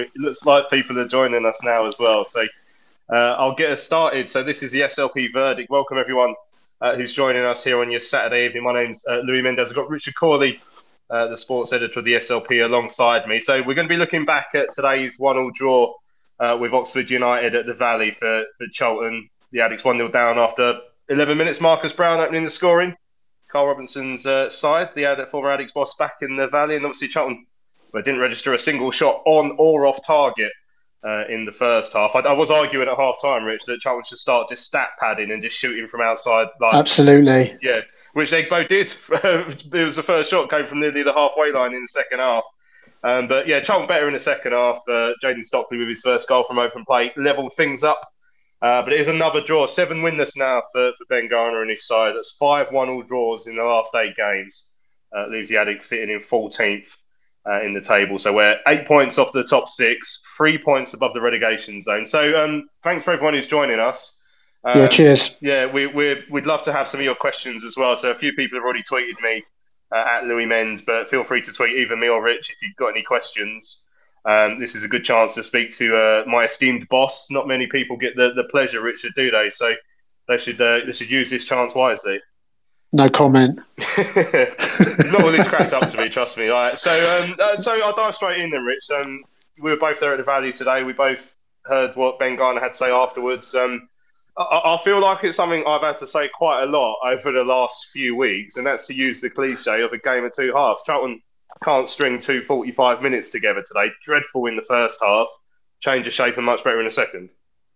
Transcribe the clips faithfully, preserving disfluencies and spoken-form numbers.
It looks like people are joining us now as well. So uh, I'll get us started. So this is the S L P Verdict. Welcome everyone uh, who's joining us here on your Saturday evening. My name's uh, Louis Mendez. I've got Richard Corley, uh, the sports editor of the S L P, alongside me. So we're going to be looking back at today's one-all draw uh, with Oxford United at the Valley for, for Charlton. The Addicks one nil down after eleven minutes. Marcus Brown opening the scoring. Carl Robinson's uh, side, the Ad- former Addicks boss, back in the Valley. And obviously Charlton well, didn't register a single shot on or off target uh, in the first half. I, I was arguing at half-time, Rich, that Charlton should start just stat padding and just shooting from outside. Like, Absolutely. Yeah, which they both did. It was the first shot, came from nearly the halfway line in the second half. Um, but yeah, Charlton better in the second half. Uh, Jaden Stockley with his first goal from open play levelled things up. Uh, but it is another draw. Seven winless now for, for Ben Garner and his side. That's five one-all draws in the last eight games. Uh, leaves the Addicks sitting in fourteenth. Uh, in the table. So we're eight points off the top six, three points above the relegation zone. So um, thanks for everyone who's joining us. Um, yeah, cheers. Yeah, we, we're, we'd love to have some of your questions as well. So a few people have already tweeted me uh, at Louis Menz, but feel free to tweet either me or Rich if you've got any questions. Um, this is a good chance to speak to uh, my esteemed boss. Not many people get the, the pleasure, Richard, do they? So they should uh, they should use this chance wisely. No comment. Not all this cracked up to me, trust me. All right, so um, uh, so I'll dive straight in then, Rich. Um, we were both there at the Valley today. We both heard what Ben Garner had to say afterwards. Um, I, I feel like it's something I've had to say quite a lot over the last few weeks, and that's to use the cliche of a game of two halves. Charlton can't string two forty-five minutes together today. Dreadful in the first half, change of shape and much better in the second.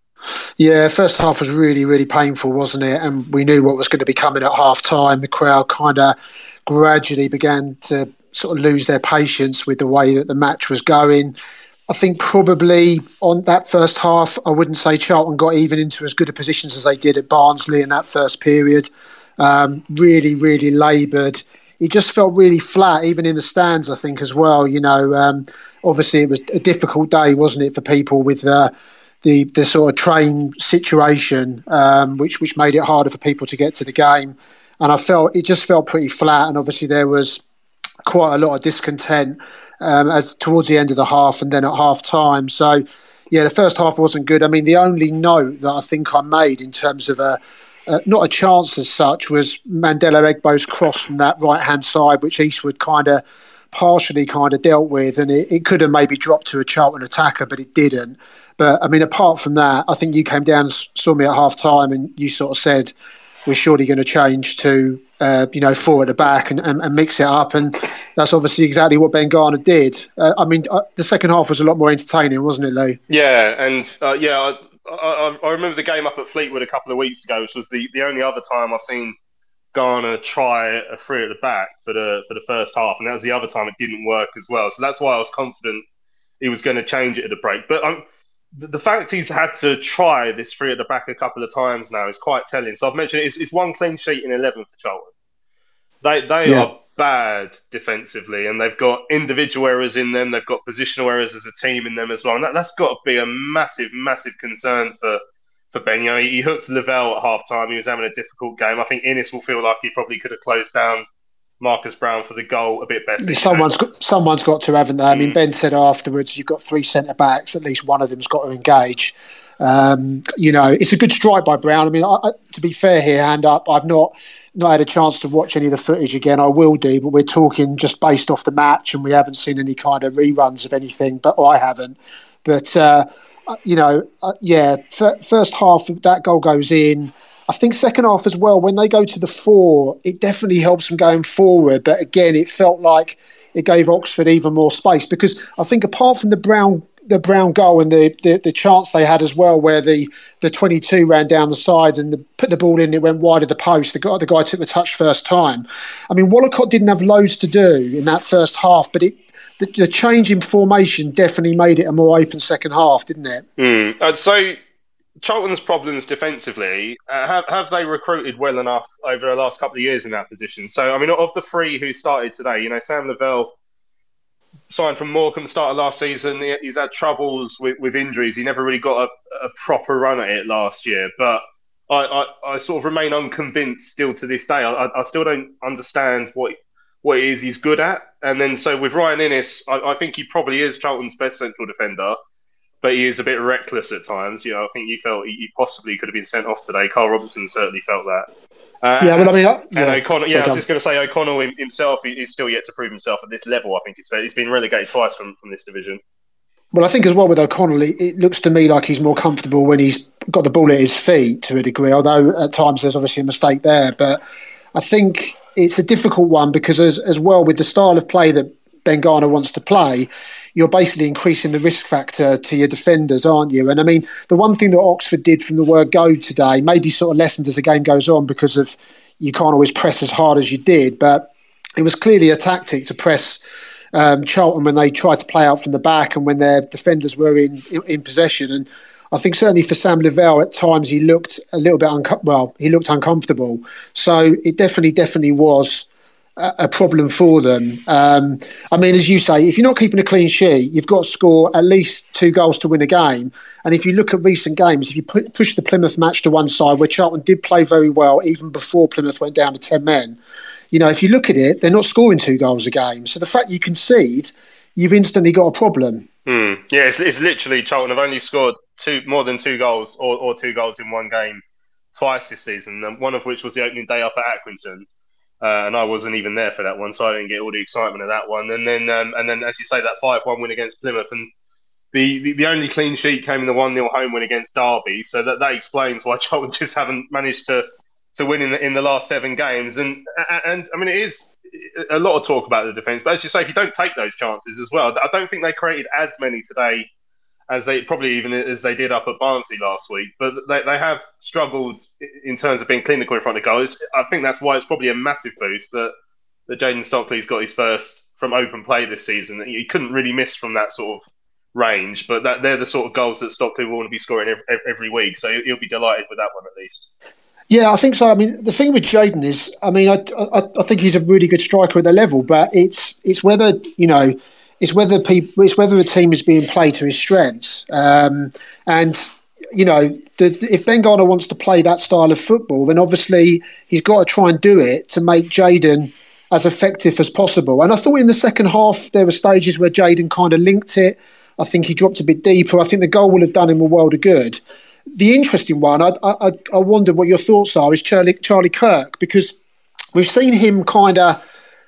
Yeah, first half was really, really painful, wasn't it? And we knew what was going to be coming at half time. The crowd kind of gradually began to sort of lose their patience with the way that the match was going. I think probably on that first half, I wouldn't say Charlton got even into as good a positions as they did at Barnsley in that first period. Um, really, really laboured. It just felt really flat, even in the stands, I think, as well. You know, um, obviously it was a difficult day, wasn't it, for people with uh, the the sort of train situation, um, which which made it harder for people to get to the game. And I felt it just felt pretty flat. And obviously there was quite a lot of discontent um, as towards the end of the half and then at half time. So yeah, the first half wasn't good. I mean, the only note that I think I made in terms of a uh, not a chance as such was Mandela Egbo's cross from that right hand side, which Eastwood kind of partially kind of dealt with, and it, it could have maybe dropped to a Charlton attacker, but it didn't. But I mean, apart from that, I think you came down and saw me at half time and you sort of said, we're surely going to change to, uh, you know, four at the back and, and, and mix it up. And that's obviously exactly what Ben Garner did. Uh, I mean, uh, the second half was a lot more entertaining, wasn't it, Lou? Yeah, and uh, yeah, I, I, I remember the game up at Fleetwood a couple of weeks ago, which was the, the only other time I've seen Garner try a three at the back for the for the first half, and that was the other time it didn't work as well. So that's why I was confident he was going to change it at the break. But um, the, the fact he's had to try this three at the back a couple of times now is quite telling. So I've mentioned it's, it's one clean sheet in eleven for Charlton. They they yeah. are bad defensively, and they've got individual errors in them. They've got positional errors as a team in them as well, and that, that's got to be a massive, massive concern for. For Ben, you know, he hooked Lavelle at half time. He was having a difficult game. I think Innes will feel like he probably could have closed down Marcus Brown for the goal a bit better. Someone's got, someone's got to, haven't they? I mean, mm. Ben said afterwards, you've got three centre backs. At least one of them's got to engage. Um, you know, it's a good strike by Brown. I mean, I, I, to be fair here, hand up, I've not not had a chance to watch any of the footage again. I will do, but we're talking just based off the match, and we haven't seen any kind of reruns of anything. But I haven't. But. Uh, Uh, you know, uh, yeah, f- first half, that goal goes in. I think second half as well, when they go to the four, it definitely helps them going forward. But again, it felt like it gave Oxford even more space because I think apart from the Brown the Brown goal and the, the, the chance they had as well where the, the twenty-two ran down the side and the, put the ball in, it went wide of the post. The guy, the guy took the touch first time. I mean, Wollacott didn't have loads to do in that first half, but it The, the change in formation definitely made it a more open second half, didn't it? Mm. Uh, so, Charlton's problems defensively, uh, have, have they recruited well enough over the last couple of years in that position? So, I mean, of the three who started today, you know, Sam Lavelle signed from Morecambe, started last season. He, he's had troubles with, with injuries. He never really got a, a proper run at it last year. But I, I, I sort of remain unconvinced still to this day. I, I still don't understand what what it is he's good at. And then so with Ryan Inniss, I, I think he probably is Charlton's best central defender, but he is a bit reckless at times. You know, I think you felt he, he possibly could have been sent off today. Carl Robinson certainly felt that. Uh, yeah, well, I mean, uh, and yeah, O'Connell, yeah, I was just going to say O'Connell himself is still yet to prove himself at this level. I think it's fair. He's been relegated twice from, from this division. Well, I think as well with O'Connell, it, it looks to me like he's more comfortable when he's got the ball at his feet to a degree, although at times there's obviously a mistake there. But I think it's a difficult one because as, as well with the style of play that Ben Garner wants to play, you're basically increasing the risk factor to your defenders, aren't you? And I mean, the one thing that Oxford did from the word go today, maybe sort of lessened as the game goes on because of you can't always press as hard as you did, but it was clearly a tactic to press um, Charlton when they tried to play out from the back and when their defenders were in, in, in possession. And I think certainly for Sam Lavelle at times he looked a little bit unco- well, he looked uncomfortable. So it definitely, definitely was a problem for them. Um, I mean, as you say, if you're not keeping a clean sheet, you've got to score at least two goals to win a game. And if you look at recent games, if you put, push the Plymouth match to one side, where Charlton did play very well, even before Plymouth went down to ten men, you know, if you look at it, they're not scoring two goals a game. So the fact you concede, you've instantly got a problem. Hmm. Yeah, it's, it's literally Charlton have only scored two more than two goals or, or two goals in one game twice this season, one of which was the opening day up at Accrington. Uh, and I wasn't even there for that one, so I didn't get all the excitement of that one. And then, um, and then, as you say, that five one win against Plymouth, and the, the, the only clean sheet came in the one nil home win against Derby. So that, that explains why Charlton just haven't managed to, to win in the, in the last seven games. And and I mean, it is a lot of talk about the defence, but as you say, if you don't take those chances as well, I don't think they created as many today as they probably even as they did up at Barnsley last week. But they, they have struggled in terms of being clinical in front of goals. I think that's why it's probably a massive boost that, that Jayden Stockley's got his first from open play this season. He couldn't really miss from that sort of range, but that they're the sort of goals that Stockley will want to be scoring every, every week. So he'll be delighted with that one at least. Yeah, I think so. I mean, the thing with Jayden is, I mean, I, I, I think he's a really good striker at the level, but it's it's whether, you know, It's whether people, it's whether the team is being played to his strengths, um, and you know, the, if Ben Garner wants to play that style of football, then obviously he's got to try and do it to make Jayden as effective as possible. And I thought in the second half there were stages where Jayden kind of linked it. I think he dropped a bit deeper. I think the goal would have done him a world of good. The interesting one, I, I, I wonder what your thoughts are, is Charlie, Charlie Kirk, because we've seen him kind of.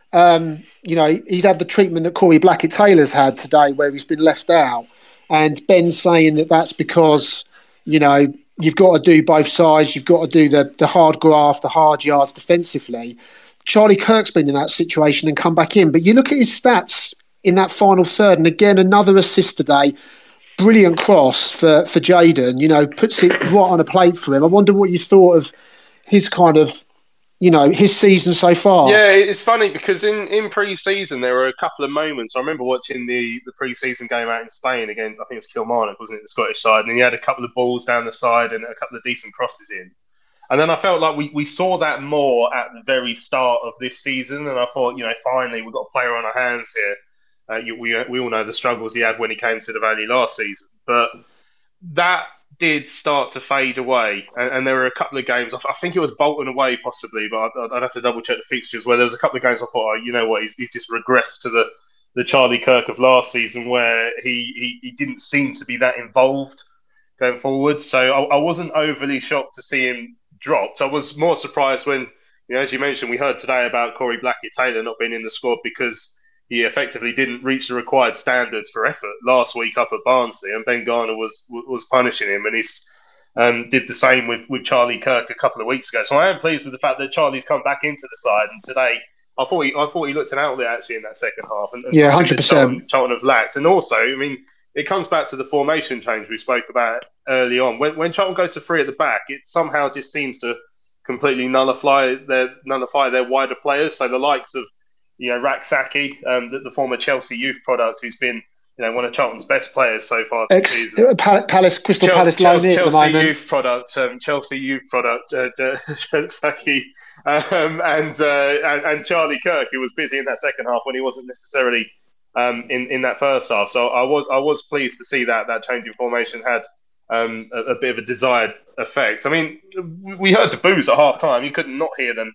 Um, you know, he's had the treatment that Corey Blackett-Taylor's had today where he's been left out. And Ben's saying that that's because, you know, you've got to do both sides. You've got to do the, the hard graft, the hard yards defensively. Charlie Kirk's been in that situation and come back in. But you look at his stats in that final third, and again, another assist today. Brilliant cross for, for Jayden, you know, puts it right on a plate for him. I wonder what you thought of his kind of, you know, his season so far. Yeah, it's funny because in, in pre-season there were a couple of moments. I remember watching the, the pre-season game out in Spain against, I think it was Kilmarnock, wasn't it, the Scottish side, and he had a couple of balls down the side and a couple of decent crosses in. And then I felt like we, we saw that more at the very start of this season, and I thought, you know, finally we've got a player on our hands here. Uh, you, we we all know the struggles he had when he came to the Valley last season, but that did start to fade away, and, and there were a couple of games. I, I think it was Bolton away, possibly, but I'd, I'd have to double check the fixtures. Where there was a couple of games I thought, oh, you know what, he's, he's just regressed to the, the Charlie Kirk of last season, where he, he, he didn't seem to be that involved going forward. So I, I wasn't overly shocked to see him dropped. I was more surprised when, you know, as you mentioned, we heard today about Corey Blackett-Taylor not being in the squad because he effectively didn't reach the required standards for effort last week up at Barnsley, and Ben Garner was was punishing him, and he's um, did the same with, with Charlie Kirk a couple of weeks ago. So I am pleased with the fact that Charlie's come back into the side, and today I thought he I thought he looked an outlet actually in that second half, and, and yeah, one hundred percent. Charlton, Charlton have lacked, and also I mean it comes back to the formation change we spoke about early on. When when Charlton go to three at the back, it somehow just seems to completely nullify their nullify their wider players. So the likes of, you know, Rak-Saki, um, the, the former Chelsea youth product, who's been, you know, one of Charlton's best players so far this Ex- season. Palace, Crystal Chelsea, Palace Chelsea, loanee at the moment. Chelsea youth product, um, Chelsea youth product, uh, Rak-Saki, um, and, uh, and and Charlie Kirk, who was busy in that second half when he wasn't necessarily um, in in that first half. So I was I was pleased to see that that change in formation had um, a, a bit of a desired effect. I mean, we heard the boos at half time. You couldn't not hear them.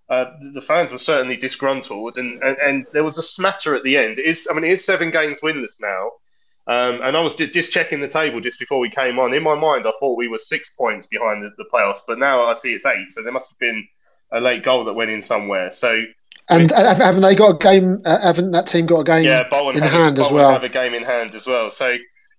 Uh, the fans were certainly disgruntled, and, and, and there was a smatter at the end. It is, I mean, it is seven games winless now. Um, and I was just checking the table just before we came on. In my mind, I thought we were six points behind the, the playoffs, but now I see it's eight. So there must have been a late goal that went in somewhere. So, and I mean, haven't they got a game? Uh, haven't that team got a game? Yeah, Bolton in have, hand Bolton as well. Have a game in hand as well. So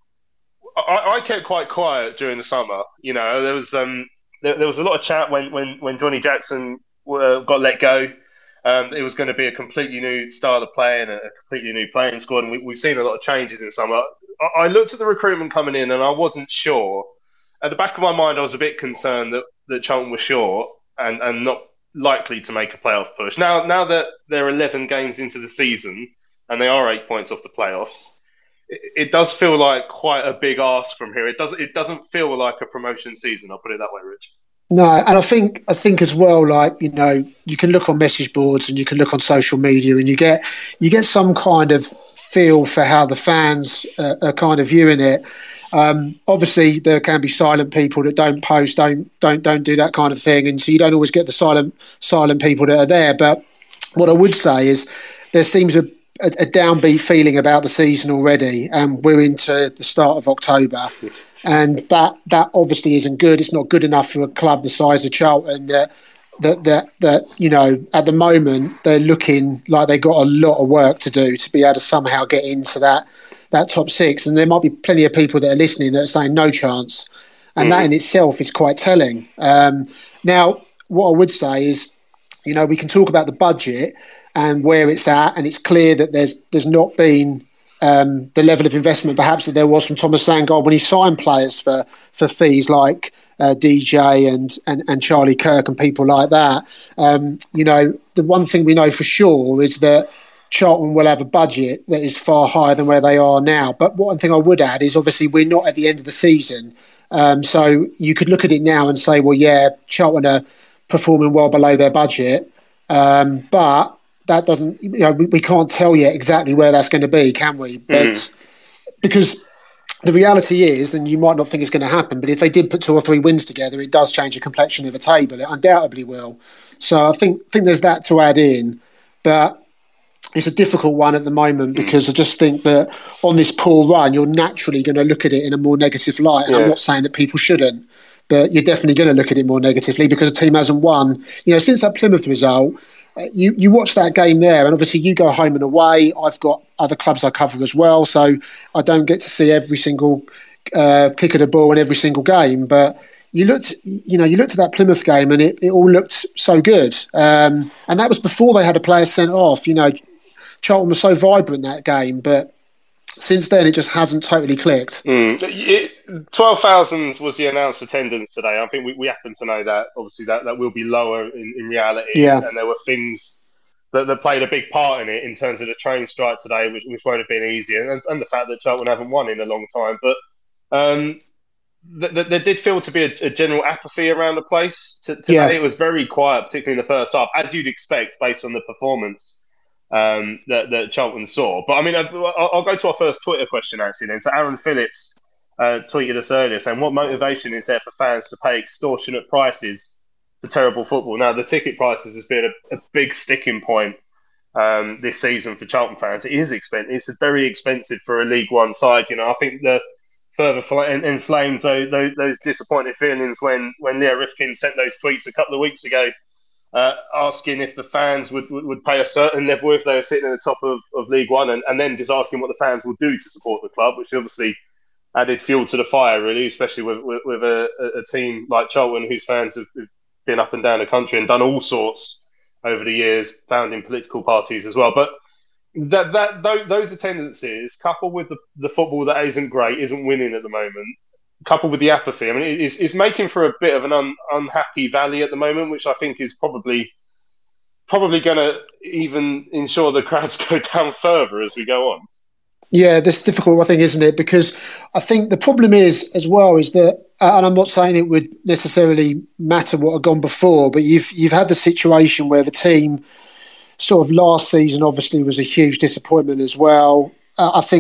I, I kept quite quiet during the summer. You know, there was um, there, there was a lot of chat when when when Johnny Jackson uh, got let go. Um, it was going to be a completely new style of play and a completely new playing squad, and we, we've seen a lot of changes in summer. I, I looked at the recruitment coming in, and I wasn't sure. At the back of my mind, I was a bit concerned that, that Charlton was short and, and not likely to make a playoff push. Now, now that they're eleven games into the season and they are eight points off the playoffs, it, it does feel like quite a big ask from here. It doesn't. It doesn't feel like a promotion season. I'll put it that way, Rich. No, and I think I think as well, like, you know, you can look on message boards and you can look on social media, and you get you get some kind of feel for how the fans uh, are kind of viewing it. Um, obviously, there can be silent people that don't post, don't don't don't do that kind of thing, and so you don't always get the silent silent people that are there. But what I would say is there seems a, a, a downbeat feeling about the season already, and we're into the start of October. And that that obviously isn't good. It's not good enough for a club the size of Charlton that that that that you know, at the moment they're looking like they've got a lot of work to do to be able to somehow get into that that top six. And there might be plenty of people that are listening that are saying no chance, and mm. that in itself is quite telling. Um, now, what I would say is, you know, we can talk about the budget and where it's at, and it's clear that there's there's not been Um, the level of investment perhaps that there was from Thomas Sandgaard when he signed players for for fees like uh, D J and, and and Charlie Kirk and people like that. Um, you know, the one thing we know for sure is that Charlton will have a budget that is far higher than where they are now. But one thing I would add is obviously we're not at the end of the season. Um, so you could look at it now and say, well, yeah, Charlton are performing well below their budget. Um, but that doesn't, you know, we, we can't tell yet exactly where that's going to be, can we? But mm. because the reality is, and you might not think it's going to happen, but if they did put two or three wins together, it does change the complexion of the table. It undoubtedly will. So I think think there's that to add in. But it's a difficult one at the moment because mm. I just think that on this poor run, you're naturally going to look at it in a more negative light. And yeah. I'm not saying that people shouldn't, but you're definitely going to look at it more negatively because the team hasn't won. You know, since that Plymouth result, You you watch that game there, and obviously you go home and away. I've got other clubs I cover as well, so I don't get to see every single uh, kick of the ball in every single game. But you looked, you know, you looked at that Plymouth game, and it, it all looked so good. Um, and that was before they had a player sent off. You know, Charlton was so vibrant that game, but since then it just hasn't totally clicked. Mm. twelve thousand was the announced attendance today. I think we, we happen to know that. Obviously, that, that will be lower in, in reality. Yeah. And there were things that, that played a big part in it in terms of the train strike today, which, which won't have been easy, and, and the fact that Charlton haven't won in a long time. But um, th- th- there did feel to be a, a general apathy around the place. T- today yeah. It was very quiet, particularly in the first half, as you'd expect based on the performance um, that, that Charlton saw. But I mean, I'll, I'll go to our first Twitter question actually then. So Aaron Phillips uh, tweeted us earlier saying, what motivation is there for fans to pay extortionate prices for terrible football? Now, the ticket prices has been a, a big sticking point um, this season for Charlton fans. It is expensive. It's very expensive for a League One side. You know, I think the further fl- inflamed those, those, those disappointed feelings when, when Leo Rifkin sent those tweets a couple of weeks ago Uh, asking if the fans would, would, would pay a certain level if they were sitting at the top of, of League One, and, and then just asking what the fans will do to support the club, which obviously added fuel to the fire, really, especially with, with, with a, a team like Charlton, whose fans have, have been up and down the country and done all sorts over the years, founding political parties as well. But that that those attendances, coupled with the, the football that isn't great, isn't winning at the moment, coupled with the apathy, I mean, it's, it's making for a bit of an un, unhappy valley at the moment, which I think is probably probably going to even ensure the crowds go down further as we go on. Yeah, that's difficult, I think, isn't it? Because I think the problem is, as well, is that, uh, and I'm not saying it would necessarily matter what had gone before, but you've you've had the situation where the team, sort of last season, obviously was a huge disappointment as well. Uh, I think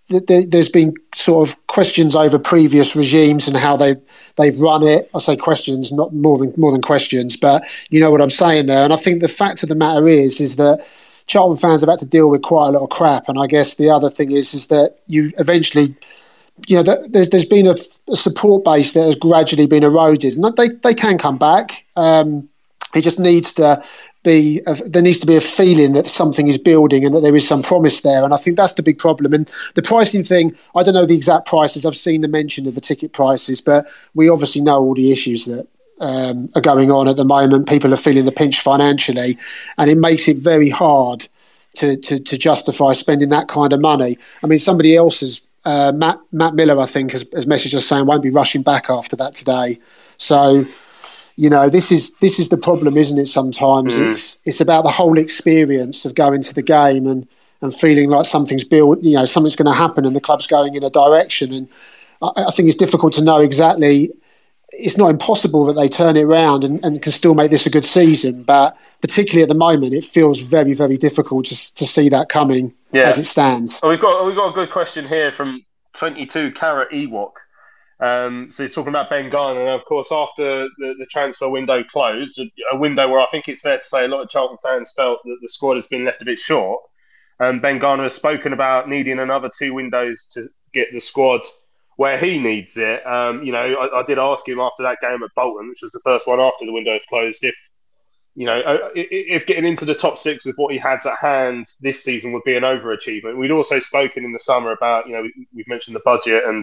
th- th- there's been sort of questions over previous regimes and how they they've run it. I say questions, not more than more than questions, but you know what I'm saying there. And I think the fact of the matter is, is that Charlton fans have had to deal with quite a lot of crap. And I guess the other thing is, is that you eventually, you know, there's there's been a, a support base that has gradually been eroded, and they they can come back. Um, it just needs to be a, there needs to be a feeling that something is building and that there is some promise there. And I think that's the big problem. And the pricing thing, I don't know the exact prices. I've seen the mention of the ticket prices, but we obviously know all the issues that um, are going on at the moment. People are feeling the pinch financially, and it makes it very hard to to, to justify spending that kind of money. I mean, somebody else has. Uh, Matt Matt Miller, I think, has, has messaged us saying won't be rushing back after that today. So, you know, this is this is the problem, isn't it? Sometimes mm. it's it's about the whole experience of going to the game and, and feeling like something's built, you know, something's going to happen and the club's going in a direction. And I, I think it's difficult to know exactly. It's not impossible that they turn it around and, and can still make this a good season, but particularly at the moment, it feels very, very difficult to, to see that coming yeah. as it stands. Well, we've got we've got a good question here from twenty-two Carat Ewok. Um, so he's talking about Ben Garner, and of course, after the, the transfer window closed, a, a window where I think it's fair to say a lot of Charlton fans felt that the squad has been left a bit short. Um, Ben Garner has spoken about needing another two windows to get the squad where he needs it. Um, you know, I, I did ask him after that game at Bolton, which was the first one after the window closed, if, you know, if getting into the top six with what he had at hand this season would be an overachievement. We'd also spoken in the summer about, you know, we've mentioned the budget and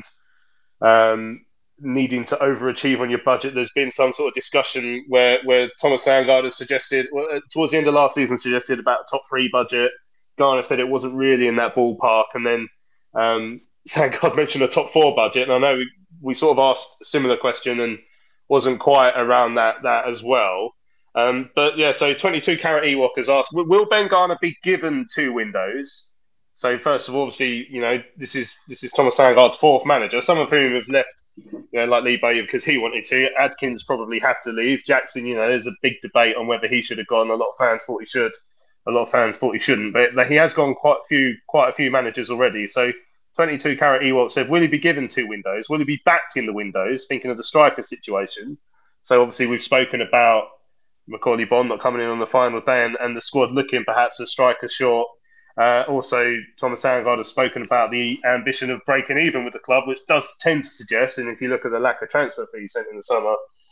um, needing to overachieve on your budget. There's been some sort of discussion where, where Thomas Sandgaard has suggested, well, towards the end of last season, suggested about a top three budget. Garner said it wasn't really in that ballpark. And then, um, Sandgaard mentioned a top four budget, and I know we, we sort of asked a similar question and wasn't quite around that that as well. Um, but yeah, so twenty-two Carat Ewok has asked, will Ben Garner be given two windows? So first of all, obviously, you know, this is this is Thomas Sandgaard's fourth manager, some of whom have left, you know, like Lee Bowyer because he wanted to. Adkins probably had to leave. Jackson, you know, there's a big debate on whether he should have gone. A lot of fans thought he should. A lot of fans thought he shouldn't. But he has gone quite a few, quite a few managers already. So twenty-two Carat Ewok said, will he be given two windows? Will he be backed in the windows? Thinking of the striker situation. So obviously we've spoken about Macaulay Bond not coming in on the final day and, and the squad looking perhaps a striker short. Uh, also, Thomas Sandgaard has spoken about the ambition of breaking even with the club, which does tend to suggest, and if you look at the lack of transfer fees sent in the summer,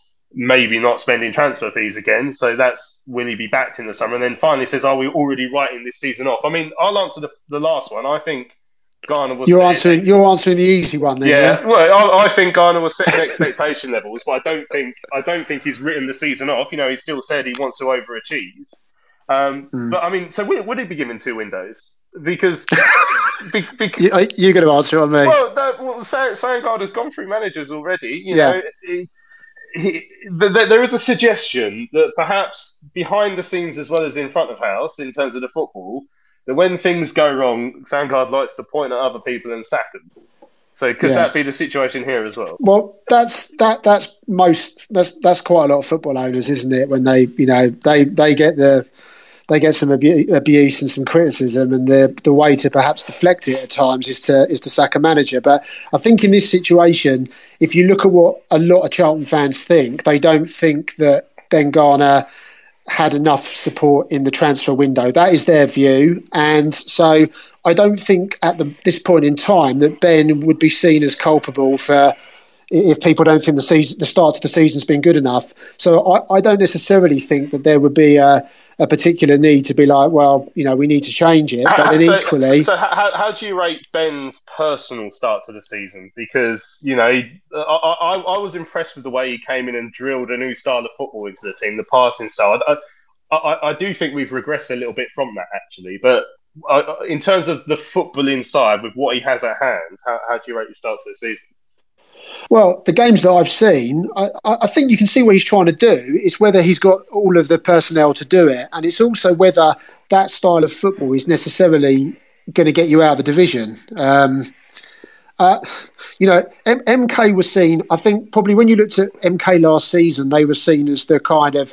maybe not spending transfer fees again. So that's, will he be backed in the summer? And then finally says, are we already writing this season off? I mean, I'll answer the, the last one. I think Garner was you're answering. You're answering the easy one, then. Yeah, yeah? well, I, I think Garner was setting expectation levels, but I don't think I don't think he's written the season off. You know, he still said he wants to overachieve. Um, mm. But I mean, so would he be given two windows? Because, be, because you, you're going to answer on me. Well, that, well, Sandgaard has gone through managers already. You yeah. know, he, he, the, the, there is a suggestion that perhaps behind the scenes as well as in front of house, in terms of the football, that when things go wrong, Sandgaard likes to point at other people and sack them. So could yeah. that be the situation here as well? Well, that's that that's most that's that's quite a lot of football owners, isn't it? When they you know they they get the they get some abu- abuse and some criticism, and the the way to perhaps deflect it at times is to is to sack a manager. But I think in this situation, if you look at what a lot of Charlton fans think, they don't think that Ben Garner had enough support in the transfer window. That is their view. And so I don't think at the, this point in time that Ben would be seen as culpable for if people don't think the season, the start of the season's been good enough. So I, I don't necessarily think that there would be a, a particular need to be like, well, you know, we need to change it. But then so, equally... So how, how do you rate Ben's personal start to the season? Because, you know, I, I, I was impressed with the way he came in and drilled a new style of football into the team, the passing style. I, I, I do think we've regressed a little bit from that, actually. But uh, in terms of the footballing side, with what he has at hand, how, how do you rate your start to the season? Well, the games that I've seen, I, I think you can see what he's trying to do. It's whether he's got all of the personnel to do it. And it's also whether that style of football is necessarily going to get you out of the division. Um, uh, you know, M- MK was seen, I think probably when you looked at M K last season, they were seen as the kind of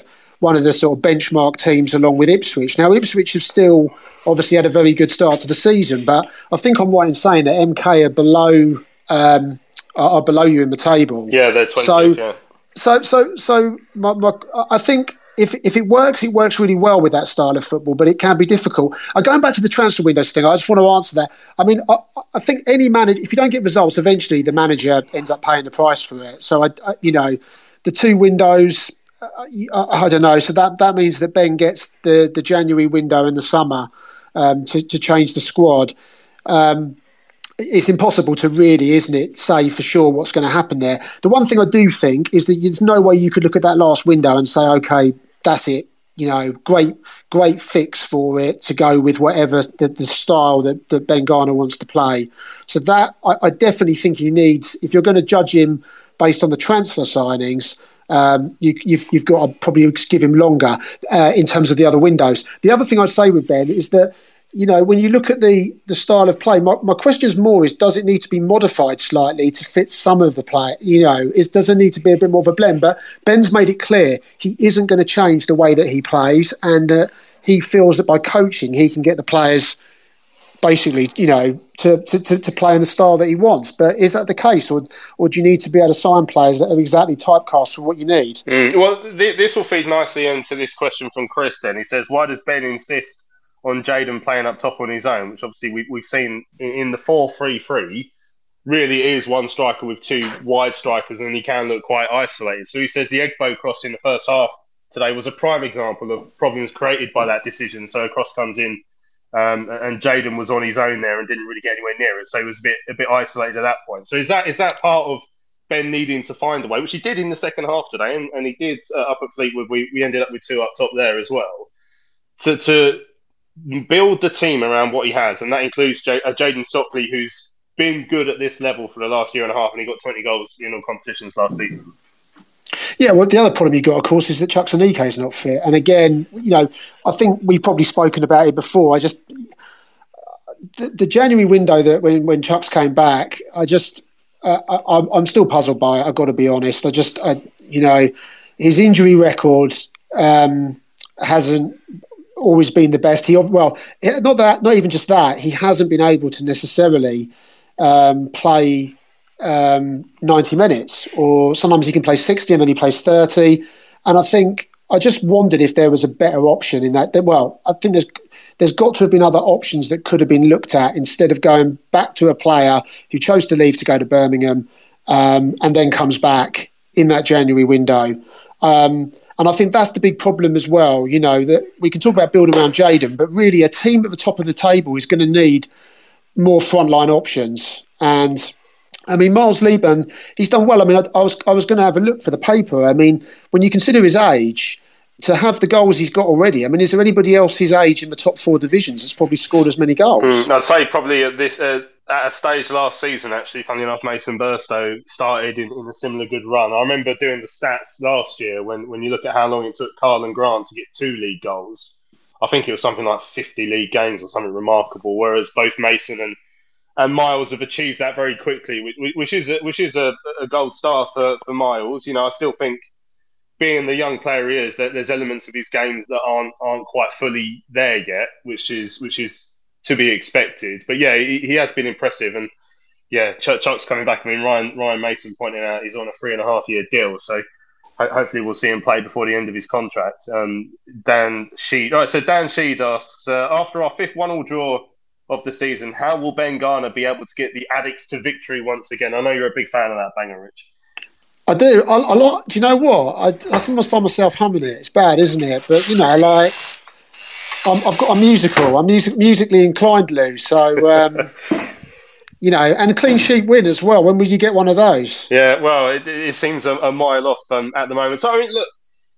one of the sort of benchmark teams along with Ipswich. Now, Ipswich have still obviously had a very good start to the season, but I think I'm right in saying that M K are below um, are below you in the table. Yeah, they're twentieth. So, yeah. so, so, so, my, my, I think. If if it works, it works really well with that style of football, but it can be difficult. Uh, going back to the transfer windows thing, I just want to answer that. I mean, I, I think any manager, if you don't get results, eventually the manager ends up paying the price for it. So, I, I you know, the two windows, uh, I, I don't know. So that, that means that Ben gets the, the January window in the summer um, to, to change the squad. Um, It's impossible to really, isn't it, say for sure what's going to happen there. The one thing I do think is that there's no way you could look at that last window and say, okay, that's it. You know, great, great fix for it to go with whatever the, the style that, that Ben Garner wants to play. So that I, I definitely think he needs, if you're going to judge him based on the transfer signings, um, you, you've, you've got to probably give him longer uh, in terms of the other windows. The other thing I'd say with Ben is that, you know, when you look at the, the style of play, my, my question is more is, does it need to be modified slightly to fit some of the play? You know, is, does it need to be a bit more of a blend? But Ben's made it clear he isn't going to change the way that he plays, and that uh, he feels that by coaching he can get the players basically, you know, to, to, to, to play in the style that he wants. But is that the case, or or do you need to be able to sign players that are exactly typecast for what you need? Mm, well, th- this will feed nicely into this question from Chris then. He says, why does Ben insist on Jayden playing up top on his own, which obviously we, we've seen in the four three three, really is one striker with two wide strikers, and he can look quite isolated. So he says the Egbo cross in the first half today was a prime example of problems created by that decision. So a cross comes in, um, and Jayden was on his own there and didn't really get anywhere near it. So he was a bit a bit isolated at that point. So is that is that part of Ben needing to find a way, which he did in the second half today, and, and he did uh, up at Fleetwood. We, we ended up with two up top there as well. To to build the team around what he has, and that includes J- uh, Jayden Stockley, who's been good at this level for the last year and a half, and he got twenty goals in all competitions last season. Yeah, well, the other problem you got, of course, is that Chuks Aneke is not fit. And again, you know, I think we've probably spoken about it before. I just the, the January window that when when Chuks came back, I just uh, I, I'm still puzzled by it. I've got to be honest. I just, I, you know, his injury record um, hasn't always been the best. He well, not that, not even just that. He hasn't been able to necessarily um, play um, ninety minutes, or sometimes he can play sixty and then he plays thirty. And I think I just wondered if there was a better option in that. Well, I think there's there's got to have been other options that could have been looked at instead of going back to a player who chose to leave to go to Birmingham um, and then comes back in that January window. Um, And I think that's the big problem as well, you know, that we can talk about building around Jayden, but really a team at the top of the table is going to need more frontline options. And I mean, Miles Liebman, he's done well. I mean, I, I was I was going to have a look for the paper. I mean, when you consider his age, to have the goals he's got already, I mean, is there anybody else his age in the top four divisions that's probably scored as many goals? Mm, I'd say probably at this uh, at a stage last season, actually, funny enough, Mason Burstow started in, in a similar good run. I remember doing the stats last year when, when you look at how long it took Carlin Grant to get two league goals. I think it was something like fifty league games or something remarkable, whereas both Mason and and Miles have achieved that very quickly, which, which is a, which is a, a gold star for, for Miles. You know, I still think, being the young player he is, that there's elements of his games that aren't aren't quite fully there yet, which is which is to be expected. But yeah, he, he has been impressive, and yeah, Ch- Chuck's coming back. I mean, Ryan Ryan Mason pointing out he's on a three and a half year deal, so ho- hopefully we'll see him play before the end of his contract. Um, Dan Sheed, all right, so Dan Sheed asks, uh, after our fifth one-all draw of the season, how will Ben Garner be able to get the Addicts to victory once again? I know you're a big fan of that banger, Rich. I do. I, I like. Do you know what? I, I sometimes find myself humming it. It's bad, isn't it? But you know, like I'm, I've got a musical. I'm music, musically inclined, Lou. So um, you know, and a clean sheet win as well. When will you get one of those? Yeah, well, it, it seems a, a mile off um, at the moment. So I mean, look,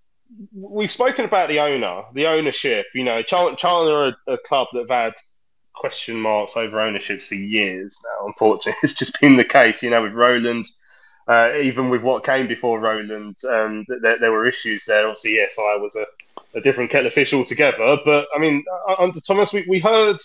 we've spoken about the owner, the ownership. You know, Charlton, Charlton are a, a club that have had question marks over ownerships for years now. Unfortunately, it's just been the case. You know, with Roland. Uh, even with what came before Roland, um, th- there were issues there. Obviously, yes, I was a, a different kettle of fish altogether. But, I mean, under Thomas, we, we heard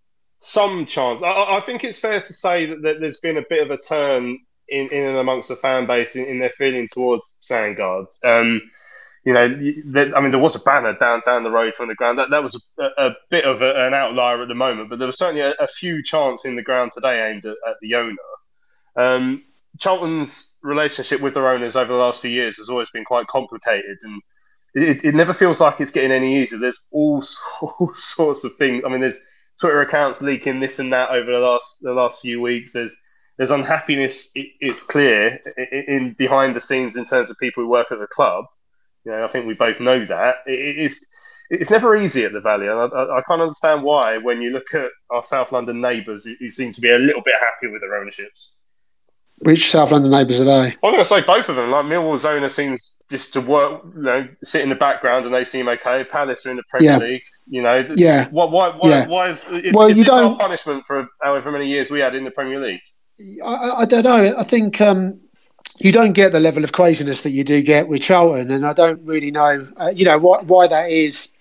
some chance. I, I think it's fair to say that, that there's been a bit of a turn in, in and amongst the fan base in, in their feeling towards Sandgaard. Um, you know, I mean, there was a banner down down the road from the ground. That that was a, a bit of a, an outlier at the moment, but there was certainly a, a few chants in the ground today aimed at, at the owner. Um, Charlton's relationship with their owners over the last few years has always been quite complicated, and it, it never feels like it's getting any easier. There's all, all sorts of things. I mean, there's Twitter accounts leaking this and that over the last the last few weeks. There's there's unhappiness. It, it's clear in, in behind the scenes in terms of people who work at the club. You know, I think we both know that. It is, it's never easy at the Valley, and I, I, I can't understand why when you look at our South London neighbours who, who seem to be a little bit happier with their ownerships. Which South London neighbours are they? I'm going to say both of them. Like Millwall's owner seems just to work, you know, sit in the background and they seem okay. Palace are in the Premier yeah. League, you know. Yeah. Why? Why? Why, yeah. why is, is, well, is you this don't... our punishment for however many years we had in the Premier League? I, I don't know. I think um, you don't get the level of craziness that you do get with Charlton, and I don't really know, uh, you know, why, why that is.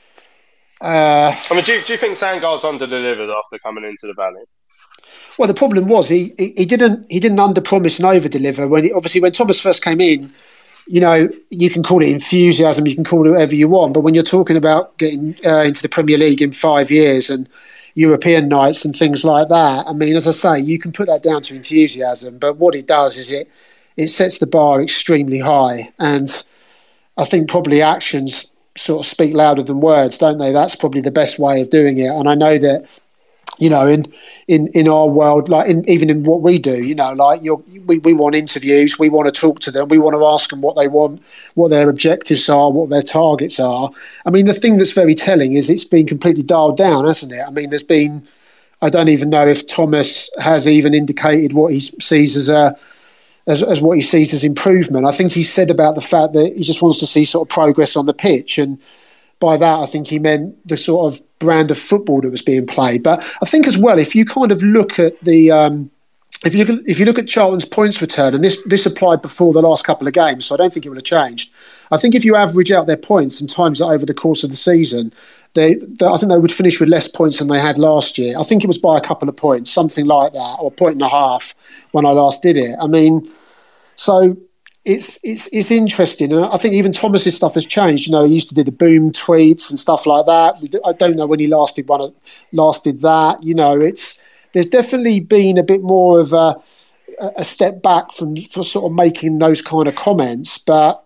Uh, I mean, do you, do you think Sanghar's under-delivered after coming into the Valley? Well, the problem was he, he, he didn't he didn't under-promise and over-deliver. When he, obviously when Thomas first came in, you know, you can call it enthusiasm, you can call it whatever you want, but when you're talking about getting uh, into the Premier League in five years and European nights and things like that, I mean, as I say, you can put that down to enthusiasm, but what it does is it it sets the bar extremely high, and I think probably actions sort of speak louder than words, don't they? That's probably the best way of doing it, and I know that. You know, in, in, in our world, like in, even in what we do, you know, like you're, we, we want interviews, we want to talk to them, we want to ask them what they want, what their objectives are, what their targets are. I mean, the thing that's very telling is it's been completely dialed down, hasn't it? I mean, there's been, I don't even know if Thomas has even indicated what he sees as a, as, as what he sees as improvement. I think he said about the fact that he just wants to see sort of progress on the pitch, and by that, I think he meant the sort of brand of football that was being played. But I think as well, if you kind of look at the, um, if you look at, if you look at Charlton's points return, and this this applied before the last couple of games, so I don't think it will have changed. I think if you average out their points and times it over the course of the season, they, they I think they would finish with less points than they had last year. I think it was by a couple of points, something like that, or a point and a half when I last did it. I mean, so. It's it's it's interesting, and I think even Thomas's stuff has changed. You know, he used to do the boom tweets and stuff like that. I don't know when he last did one, last did that. You know, it's there's definitely been a bit more of a a step back from for sort of making those kind of comments. But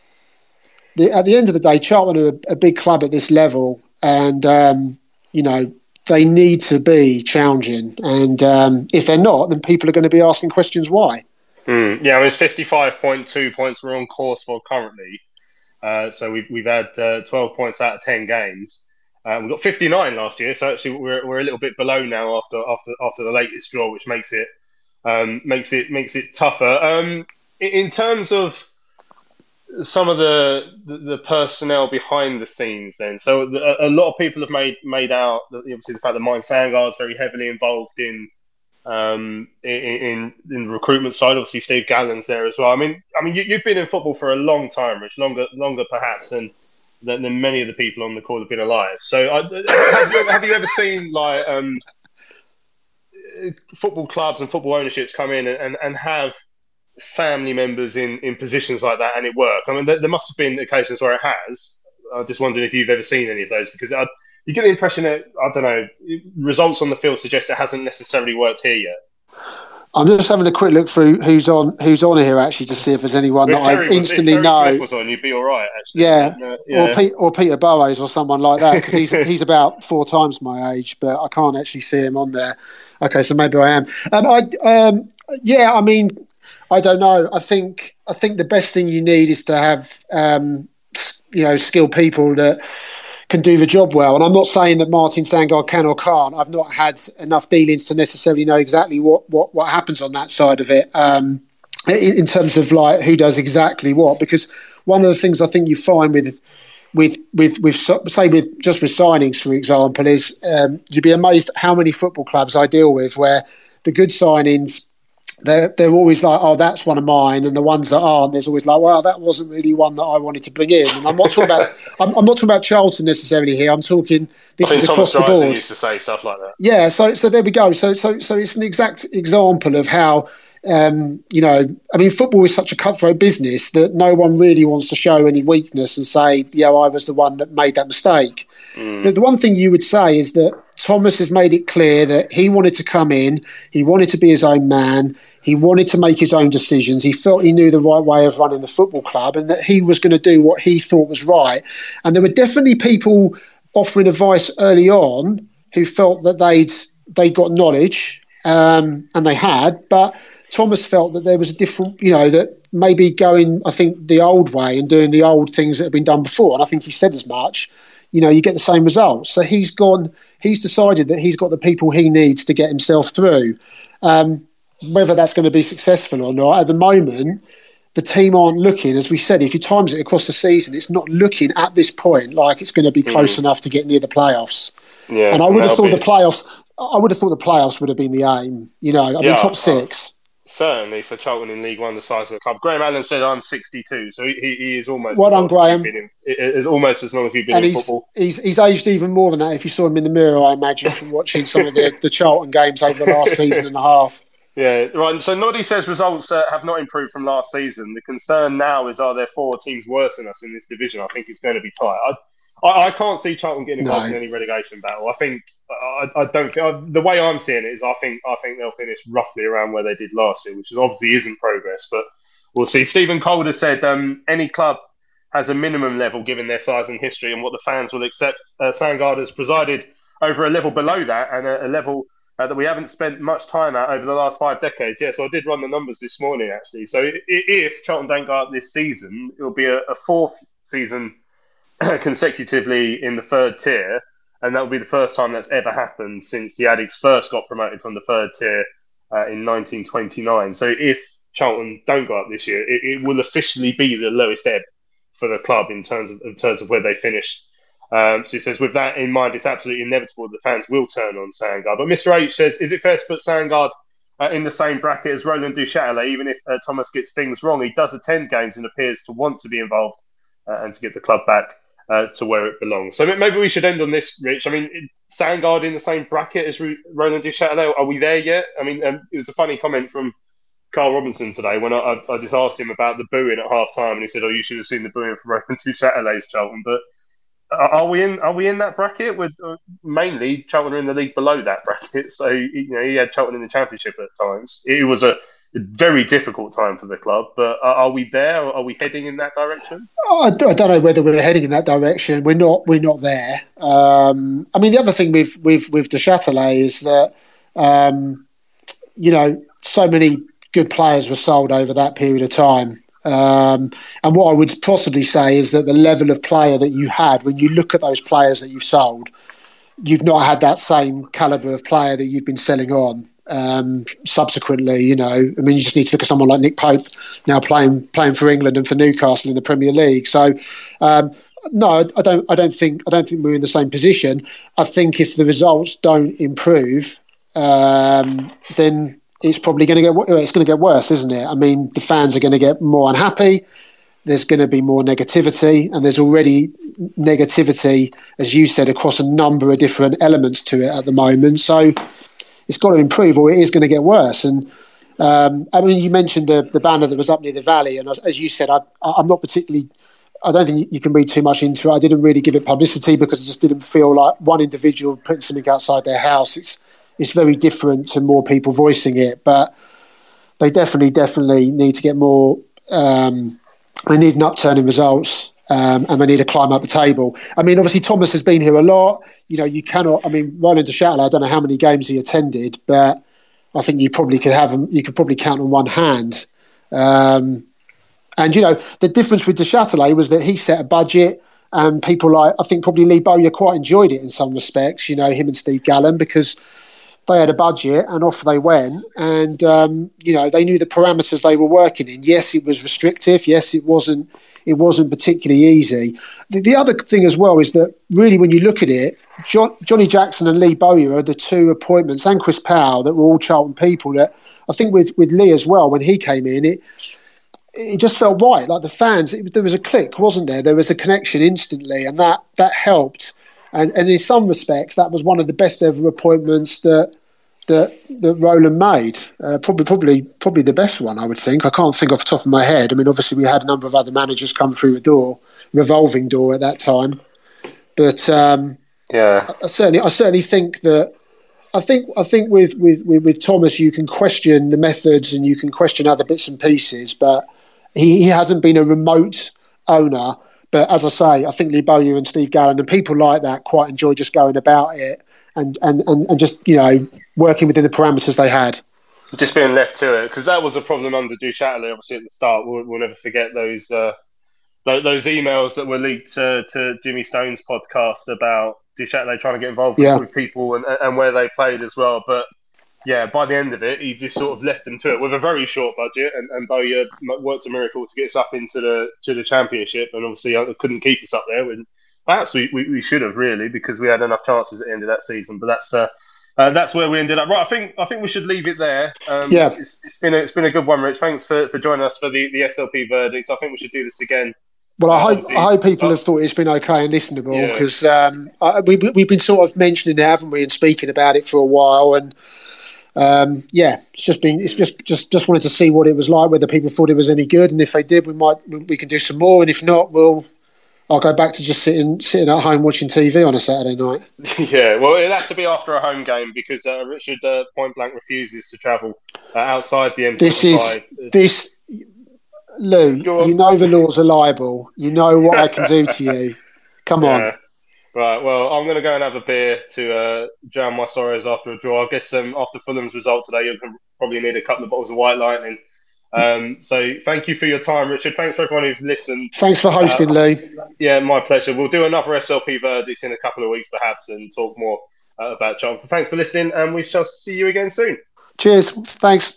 the, at the end of the day, Charlton are a, a big club at this level, and um, you know they need to be challenging. And um, if they're not, then people are going to be asking questions why. Mm, yeah, I mean, it's fifty-five point two points we're on course for currently. Uh, so we've we've had uh, twelve points out of ten games. Uh, we got fifty-nine last year, so actually we're we're a little bit below now after after after the latest draw, which makes it um, makes it makes it tougher. Um, in terms of some of the, the the personnel behind the scenes, then, so a, a lot of people have made made out that obviously the fact that Martin Sangha is very heavily involved in. Um, in, in in the recruitment side, obviously Steve Gallen's there as well. I mean, I mean, you, you've been in football for a long time, Rich, longer longer perhaps than than, than many of the people on the call have been alive. So, I, have, you, have you ever seen like um, football clubs and football ownerships come in and, and have family members in, in positions like that and it work? I mean, there, there must have been occasions where it has. I just wondered if you've ever seen any of those, because I. You get the impression that, I don't know, results on the field suggest it hasn't necessarily worked here yet. I'm just having a quick look through who's on who's on here, actually, to see if there's anyone if that Terry I was, instantly if Terry know. Smith was on, you'd be all right, actually. Yeah, uh, yeah. Or, Pete, or Peter Burrows or someone like that, because he's, he's about four times my age, but I can't actually see him on there. Okay, so maybe I am. Um, I, um, yeah, I mean, I don't know. I think I think the best thing you need is to have, um, you know, skilled people that can do the job well. And I'm not saying that Martin Sangha can or can't. I've not had enough dealings to necessarily know exactly what, what, what happens on that side of it um, in, in terms of like who does exactly what. Because one of the things I think you find with with with with say with just with signings, for example, is um, you'd be amazed how many football clubs I deal with where the good signings. They're, they're always like, oh, that's one of mine, and the ones that aren't, there's always like, well, that wasn't really one that I wanted to bring in. And I'm not talking about, I'm, I'm not talking about Charlton necessarily here. I'm talking this I think is Thomas across the board. used to say stuff like that. Yeah, so so there we go. So so so it's an exact example of how Um, you know, I mean, football is such a cutthroat business that no one really wants to show any weakness and say, yeah, I was the one that made that mistake. Mm. The, the one thing you would say is that Thomas has made it clear that he wanted to come in, he wanted to be his own man, he wanted to make his own decisions, he felt he knew the right way of running the football club and that he was going to do what he thought was right. And there were definitely people offering advice early on who felt that they'd, they'd got knowledge, um, and they had, but Thomas felt that there was a different, you know, that maybe going, I think, the old way and doing the old things that have been done before. And I think he said as much, you know, you get the same results. So he's gone, he's decided that he's got the people he needs to get himself through. Um, whether that's going to be successful or not, at the moment, the team aren't looking, as we said, if you times it across the season, it's not looking at this point like it's going to be close mm. enough to get near the playoffs. Yeah, and I would have thought be... the playoffs, I would have thought the playoffs would have been the aim, you know, I yeah, mean, top six. Certainly for Charlton in League One, the size of the club. Graham Allen said I'm sixty-two, so he, he is almost. Well done, Graham. In, is almost as long as you've been and in he's, football. He's he's aged even more than that. If you saw him in the mirror, I imagine, from watching some of the, the Charlton games over the last season and a half. Yeah, right. So Noddy says results uh, have not improved from last season. The concern now is, are there four teams worse than us in this division? I think it's going to be tight. I, I, I can't see Charlton getting involved no. in any relegation battle. I think I, I don't think the way I'm seeing it is I think I think they'll finish roughly around where they did last year, which is obviously isn't progress, but we'll see. Stephen Calder said um, any club has a minimum level given their size and history and what the fans will accept. Uh, Sandgaard has presided over a level below that and a, a level uh, that we haven't spent much time at over the last five decades. Yeah, so I did run the numbers this morning actually. So if Charlton don't go up this season, it'll be a, a fourth season consecutively in the third tier, and that will be the first time that's ever happened since the Addicts first got promoted from the third tier uh, in nineteen twenty-nine. So if Charlton don't go up this year, it, it will officially be the lowest ebb for the club in terms of in terms of where they finished. Um, so he says, with that in mind, it's absolutely inevitable the fans will turn on Sandgaard. But Mister H says, is it fair to put Sandgaard uh, in the same bracket as Roland Duchâtelet? Even if uh, Thomas gets things wrong, he does attend games and appears to want to be involved uh, and to get the club back Uh, to where it belongs. So maybe we should end on this, Rich. I mean, Sandgaard in the same bracket as Roland Duchâtelet. Are we there yet? I mean, um, it was a funny comment from Carl Robinson today when I, I, I just asked him about the booing at half time, and he said, "Oh, you should have seen the booing for Roland Duchâtelet's Charlton." But are we in? Are we in that bracket? With uh, mainly Charlton are in the league below that bracket. So you know, he had Charlton in the Championship at times. It was a A very difficult time for the club, but are, are we there? Or are we heading in that direction? Oh, I, don't, I don't know whether we're heading in that direction. We're not. We're not there. Um, I mean, the other thing with with with Duchâtelet is that um, you know so many good players were sold over that period of time, um, and what I would possibly say is that the level of player that you had when you look at those players that you've sold, you've not had that same calibre of player that you've been selling on. Um, subsequently, you know, I mean, you just need to look at someone like Nick Pope now playing playing for England and for Newcastle in the Premier League. So, um, no, I don't. I don't think. I don't think we're in the same position. I think if the results don't improve, um, then it's probably going to get. It's going to get worse, isn't it? I mean, the fans are going to get more unhappy. There's going to be more negativity, and there's already negativity, as you said, across a number of different elements to it at the moment. So it's got to improve or it is going to get worse. And um, I mean, you mentioned the, the banner that was up near the Valley. And as, as you said, I, I'm not particularly, I don't think you can read too much into it. I didn't really give it publicity because it just didn't feel like one individual putting something outside their house. It's, it's very different to more people voicing it, but they definitely, definitely need to get more, um, they need an upturn in results. Um, and they need to climb up the table. I mean, obviously, Thomas has been here a lot. You know, you cannot. I mean, Roland Duchâtelet, I don't know how many games he attended, but I think you probably could have him. You could probably count on one hand. Um, and you know, the difference with Duchâtelet was that he set a budget, and people like I think probably Lee Bowyer quite enjoyed it in some respects. You know, him and Steve Gallen because they had a budget and off they went, and um, you know, they knew the parameters they were working in. Yes, it was restrictive. Yes, it wasn't. It wasn't particularly easy. The, the other thing as well is that really when you look at it, John, Johnny Jackson and Lee Bowyer are the two appointments, and Chris Powell, that were all Charlton people that I think with, with Lee as well, when he came in, it it just felt right. Like the fans, it, there was a click, wasn't there? There was a connection instantly, and that that helped. And, and in some respects, that was one of the best ever appointments that that that Roland made. Uh, probably, probably, probably the best one, I would think. I can't think off the top of my head. I mean, obviously, we had a number of other managers come through the door, revolving door at that time. But um, yeah, I, I certainly, I certainly think that. I think, I think with, with, with, with Thomas, you can question the methods and you can question other bits and pieces, but he, he hasn't been a remote owner. But as I say, I think Lee Bowyer and Steve Gallen and people like that quite enjoy just going about it and, and, and, and just, you know, working within the parameters they had. Just being left to it, because that was a problem under Du Châtelet, obviously, at the start. We'll, we'll never forget those uh, those emails that were leaked to, to Jimmy Stone's podcast about Du Châtelet trying to get involved yeah. with people and, and where they played as well. But yeah, by the end of it, he just sort of left them to it with a very short budget, and, and Bowyer worked a miracle to get us up into the to the championship, and obviously couldn't keep us up there. When perhaps we, we, we should have really, because we had enough chances at the end of that season. But that's uh, uh, that's where we ended up. Right, I think I think we should leave it there. Um, yeah, it's, it's been a, it's been a good one, Rich. Thanks for, for joining us for the, the S L P verdict. I think we should do this again. Well, I hope I hope people have thought it's been okay and listenable, because yeah. um, we, we've been sort of mentioning it, haven't we, and speaking about it for a while, and um, yeah, it's just been it's just, just just wanted to see what it was like, whether people thought it was any good, and if they did, we might we can do some more, and if not, we'll I'll go back to just sitting sitting at home watching T V on a Saturday night. Yeah, well, it'll have to be after a home game, because uh, Richard uh, point blank refuses to travel uh, outside the M This twenty-five. is this. Lou, you know the laws are liable. You know what I can do to you. Come on. Yeah. Right, well, I'm going to go and have a beer to uh, drown my sorrows after a draw. I guess um, after Fulham's result today, you'll probably need a couple of bottles of White Lightning. Um, so thank you for your time, Richard. Thanks for everyone who's listened. Thanks for hosting, uh, Lou. Yeah, my pleasure. We'll do another S L P verdicts in a couple of weeks, perhaps, and talk more uh, about Charlton. Thanks for listening, and we shall see you again soon. Cheers. Thanks.